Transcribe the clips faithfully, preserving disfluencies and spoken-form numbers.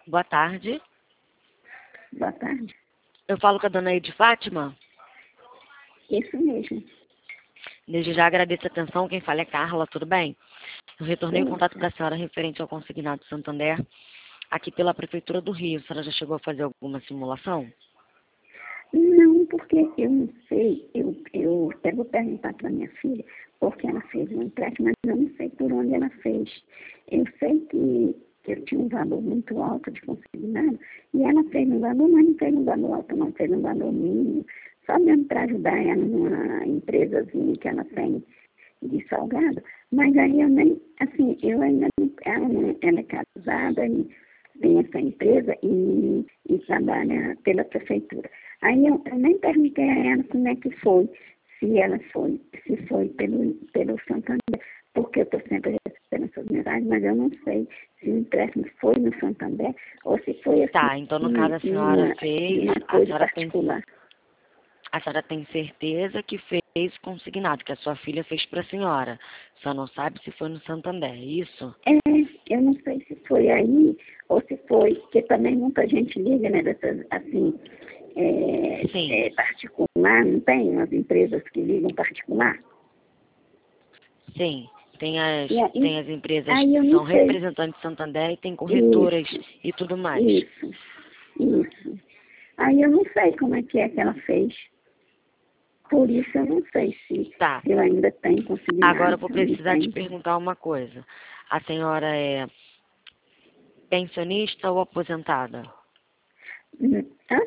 Boa tarde. Boa tarde. Eu falo com a dona Ede Fátima. Isso mesmo. Desde já agradeço a atenção. Quem fala é Carla, tudo bem? Eu retornei o Isso. contato da senhora referente ao consignado Santander aqui pela Prefeitura do Rio. A senhora já chegou a fazer alguma simulação? Não, porque eu não sei, eu, eu até vou perguntar para minha filha, porque ela fez um empréstimo, mas eu não sei por onde ela fez. Eu sei que, que eu tinha um valor muito alto de consignado, e ela fez um valor, mas não fez um valor alto, não fez um valor mínimo, só mesmo para ajudar ela numa empresazinha que ela tem de salgado. Mas aí eu nem, assim, eu ainda não, ela, não, ela é casada e tem essa empresa e, e trabalha pela prefeitura. Aí eu, eu nem perguntei a ela como é que foi, se ela foi, se foi pelo, pelo Santander, porque eu estou sempre recebendo essas mensagens, mas eu não sei se o empréstimo foi no Santander ou se foi assim, Tá, então no caso a senhora uma, fez, uma a coisa senhora tem, particular. a senhora tem certeza que fez consignado, que a sua filha fez para a senhora. Só não sabe se foi no Santander, é isso? É, eu não sei se foi aí ou se foi, porque também muita gente liga, né, dessas, assim, é, Sim. é, particular, não tem umas empresas que ligam particular? Sim, tem as, E aí, tem as empresas aí eu que são não sei. representantes de Santander e tem corretoras Isso, e tudo mais. isso, isso. Aí eu não sei como é que é que ela fez. Por isso eu não sei se, Tá, se eu ainda tenho agora consignado, eu vou se eu não precisar te tenho. perguntar uma coisa. A senhora é pensionista ou aposentada? Hum, Hã?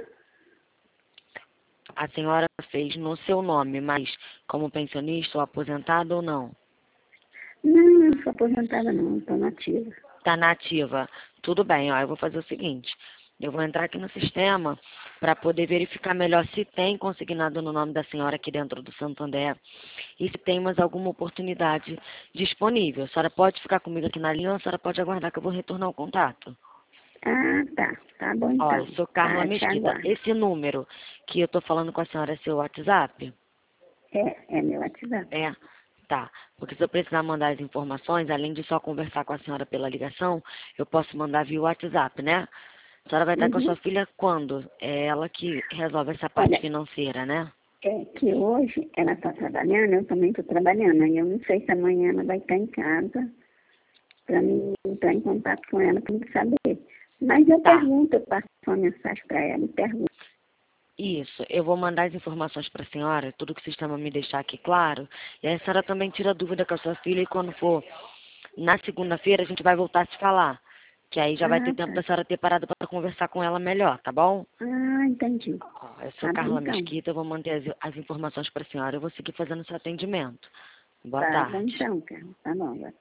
A senhora fez no seu nome, mas como pensionista ou aposentada ou não? Não, eu não sou aposentada não, estou nativa. Tá na ativa. Tudo bem, ó, eu vou fazer o seguinte. Eu vou entrar aqui no sistema para poder verificar melhor se tem consignado no nome da senhora aqui dentro do Santander e se tem mais alguma oportunidade disponível. A senhora pode ficar comigo aqui na linha ou a senhora pode aguardar que eu vou retornar o contato. Ah, tá, tá bom Olha, então. sou Carla Tá, te Mesquita. aguardo. Esse número que eu tô falando com a senhora é seu WhatsApp? É, é meu WhatsApp. É? Tá. Porque se eu precisar mandar as informações, além de só conversar com a senhora pela ligação, eu posso mandar via WhatsApp, né? A senhora vai estar com a Uhum. sua filha quando? É ela que resolve essa parte Olha, financeira, né? é que hoje ela está trabalhando, eu também estou trabalhando, aí eu não sei se amanhã ela vai estar em casa para mim entrar em contato com ela para me saber. Mas eu Tá. pergunto, eu passo uma mensagem para ela e pergunto. Isso. Eu vou mandar as informações para a senhora, tudo que o sistema me deixar aqui claro. E aí a senhora também tira dúvida com a sua filha e quando for na segunda-feira a gente vai voltar a se falar. Que aí já vai ter Ah, tempo tá. da senhora ter parado para conversar com ela melhor, tá bom? Ah, entendi. Ó, eu sou Tá bom Carla então. Mesquita, eu vou manter as, as informações para a senhora. Eu vou seguir fazendo seu atendimento. Boa Tá bom tarde. então, cara. Tá bom.